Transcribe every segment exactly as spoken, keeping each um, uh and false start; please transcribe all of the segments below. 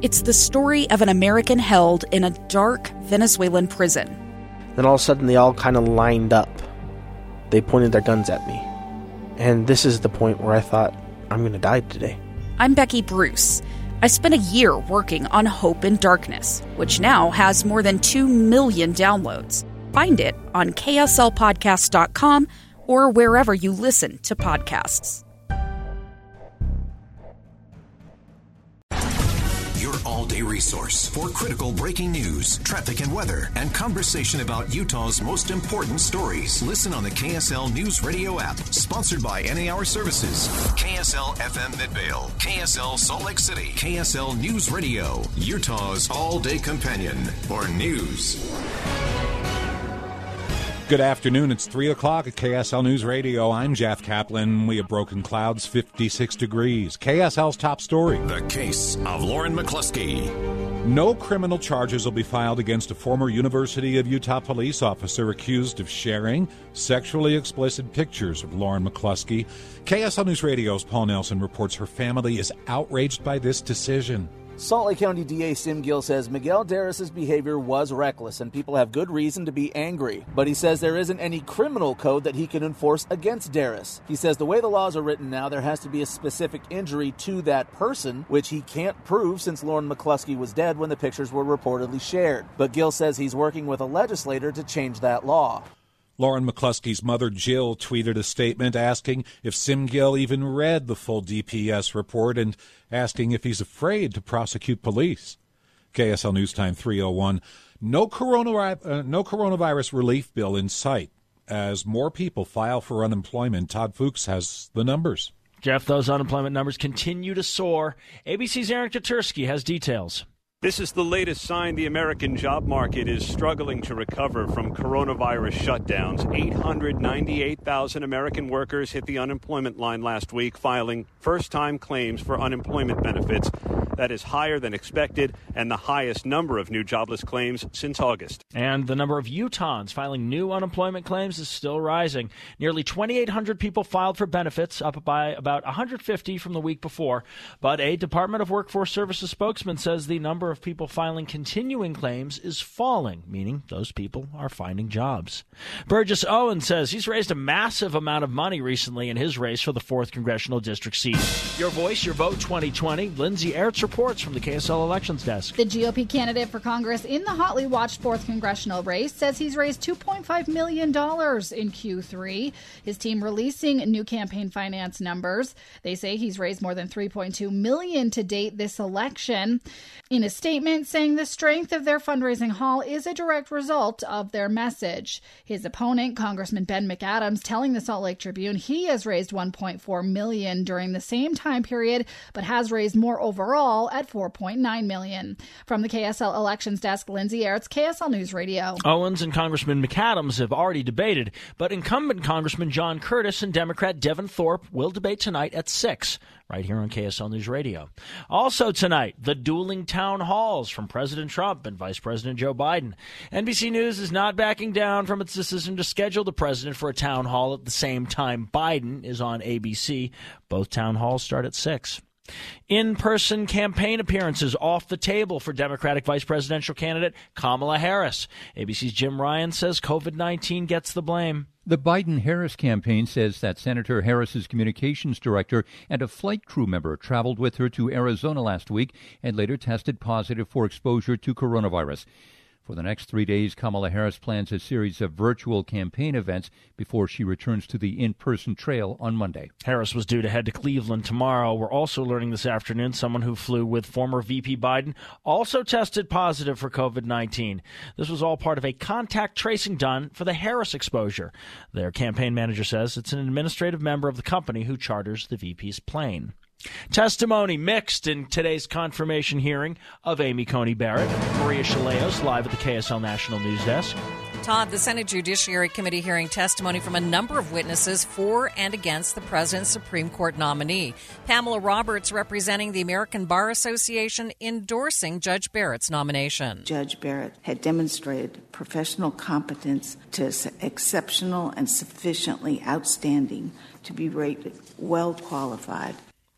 It's the story of an American held in a dark Venezuelan prison. Then all of a sudden they all kind of lined up. They pointed their guns at me. And this is the point where I thought, I'm going to die today. I'm Becky Bruce. I spent a year working on Hope in Darkness, which now has more than two million downloads. Find it on K S L podcast dot com or wherever you listen to podcasts. Your all-day resource for critical breaking news, traffic and weather, and conversation about Utah's most important stories. Listen on the K S L News Radio app, sponsored by N A R Services, K S L F M Midvale, K S L Salt Lake City, K S L News Radio, Utah's all-day companion for news. Good afternoon. It's three o'clock at K S L News Radio. I'm Jeff Kaplan. We have broken clouds, fifty-six degrees. K S L's top story. The case of Lauren McCluskey. No criminal charges will be filed against a former University of Utah police officer accused of sharing sexually explicit pictures of Lauren McCluskey. K S L News Radio's Paul Nelson reports her family is outraged by this decision. Salt Lake County D A Sim Gill says Miguel Darris' behavior was reckless and people have good reason to be angry. But he says there isn't any criminal code that he can enforce against Darris. He says the way the laws are written now, there has to be a specific injury to that person, which he can't prove since Lauren McCluskey was dead when the pictures were reportedly shared. But Gill says he's working with a legislator to change that law. Lauren McCluskey's mother, Jill, tweeted a statement asking if Sim Gill even read the full D P S report and asking if he's afraid to prosecute police. K S L News Time three oh one. No, coronavirus, uh, no coronavirus relief bill in sight as more people file for unemployment. Todd Fuchs has the numbers. Jeff, those unemployment numbers continue to soar. A B C's Aaron Katursky has details. This is the latest sign the American job market is struggling to recover from coronavirus shutdowns. eight hundred ninety-eight thousand American workers hit the unemployment line last week, filing first-time claims for unemployment benefits. That is higher than expected and the highest number of new jobless claims since August. And the number of Utahns filing new unemployment claims is still rising. Nearly twenty-eight hundred people filed for benefits, up by about one hundred fifty from the week before. But a Department of Workforce Services spokesman says the number of people filing continuing claims is falling, meaning those people are finding jobs. Burgess Owen says he's raised a massive amount of money recently in his race for the fourth Congressional District seat. Your voice, your vote twenty twenty. Lindsay Ertz reports from the K S L Elections Desk. The G O P candidate for Congress in the hotly watched fourth Congressional race says he's raised two point five million dollars in Q three. His team releasing new campaign finance numbers. They say he's raised more than three point two million dollars to date this election. In a statement saying the strength of their fundraising haul is a direct result of their message. His opponent, Congressman Ben McAdams, telling the Salt Lake Tribune he has raised one point four million dollars during the same time period, but has raised more overall at four point nine million dollars. From the K S L Elections Desk, Lindsay Ertz, K S L News Radio. Owens and Congressman McAdams have already debated, but incumbent Congressman John Curtis and Democrat Devin Thorpe will debate tonight at six. Right here on K S L News Radio. Also tonight, the dueling town halls from President Trump and Vice President Joe Biden. N B C News is not backing down from its decision to schedule the president for a town hall at the same time Biden is on A B C. Both town halls start at six. In-person campaign appearances off the table for Democratic vice presidential candidate Kamala Harris. A B C's Jim Ryan says covid nineteen gets the blame. The Biden-Harris campaign says that Senator Harris's communications director and a flight crew member traveled with her to Arizona last week and later tested positive for exposure to coronavirus. For the next three days, Kamala Harris plans a series of virtual campaign events before she returns to the in-person trail on Monday. Harris was due to head to Cleveland tomorrow. We're also learning this afternoon someone who flew with former V P Biden also tested positive for covid nineteen. This was all part of a contact tracing done for the Harris exposure. Their campaign manager says it's an administrative member of the company who charters the V P's plane. Testimony mixed in today's confirmation hearing of Amy Coney Barrett. Maria Chaleos live at the K S L National News Desk. Todd, the Senate Judiciary Committee hearing testimony from a number of witnesses for and against the president's Supreme Court nominee. Pamela Roberts, representing the American Bar Association, endorsing Judge Barrett's nomination. Judge Barrett had demonstrated professional competence to exceptional and sufficiently outstanding to be rated well qualified.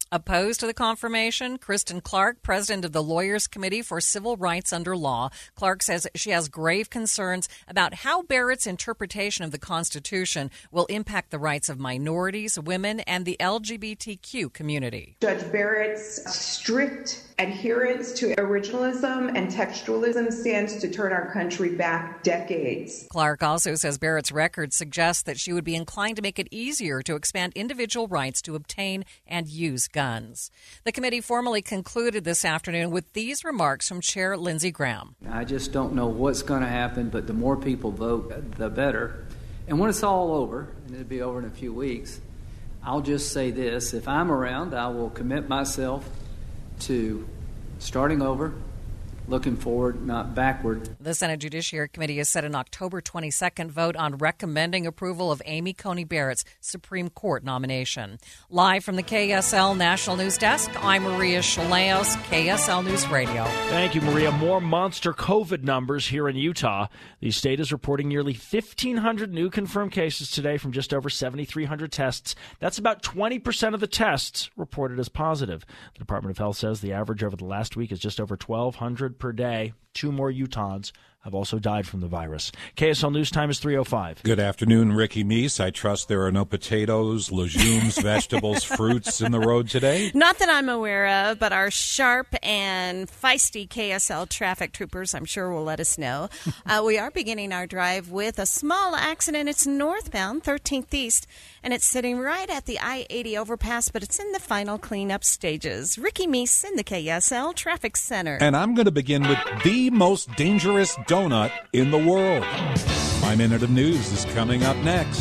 Opposed to the confirmation, Kristen Clark, president of the Lawyers Committee for Civil Rights Under Law. Clark says she has grave concerns about how Barrett's interpretation of the Constitution will impact the rights of minorities, women, and the L G B T Q community. Judge Barrett's strict adherence to originalism and textualism stands to turn our country back decades. Clark also says Barrett's record suggests that she would be inclined to make it easier to expand individual rights to obtain and use guns. The committee formally concluded this afternoon with these remarks from Chair Lindsey Graham. I just don't know what's going to happen, but the more people vote, the better. And when it's all over, and it'll be over in a few weeks, I'll just say this. If I'm around, I will commit myself to starting over, looking forward, not backward. The Senate Judiciary Committee has set an October twenty-second vote on recommending approval of Amy Coney Barrett's Supreme Court nomination. Live from the K S L National News Desk, I'm Maria Chaleos, K S L News Radio. Thank you, Maria. More monster COVID numbers here in Utah. The state is reporting nearly fifteen hundred new confirmed cases today from just over seventy-three hundred tests. That's about twenty percent of the tests reported as positive. The Department of Health says the average over the last week is just over twelve hundred per day. Two more Utahns have also died from the virus. K S L News Time is three oh five. Good afternoon, Ricky Meese. I trust there are no potatoes, legumes, vegetables, fruits in the road today? Not that I'm aware of, but our sharp and feisty K S L traffic troopers, I'm sure, will let us know. uh, we are beginning our drive with a small accident. It's northbound, thirteenth East, and it's sitting right at the I eighty overpass, but it's in the final cleanup stages. Ricky Meese in the K S L Traffic Center. And I'm going to begin with the most dangerous donut in the world. My Minute of News is coming up next.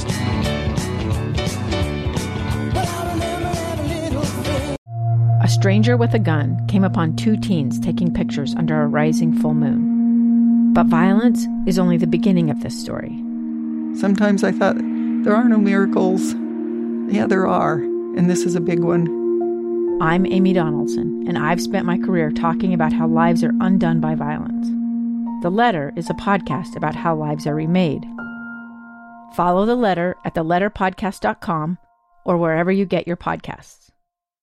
A stranger with a gun came upon two teens taking pictures under a rising full moon. But violence is only the beginning of this story. Sometimes I thought, there are no miracles. Yeah, there are, and this is a big one. I'm Amy Donaldson, and I've spent my career talking about how lives are undone by violence. The Letter is a podcast about how lives are remade. Follow The Letter at the letter podcast dot com or wherever you get your podcasts.